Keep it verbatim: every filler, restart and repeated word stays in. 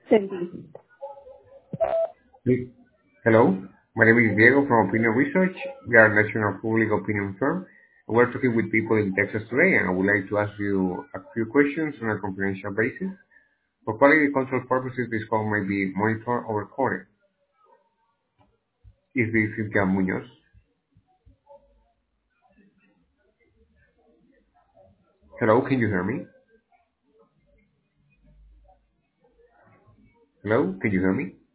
twenty. Hey, hello, my name is Diego from Opinion Research. We are a national public opinion firm. We're talking with people in Texas today, and I would like to ask you a few questions on a confidential basis. For quality control purposes, this call may be monitored or recorded. Is this Cynthia Munoz? Hello, can you hear me? Hello, can you hear me?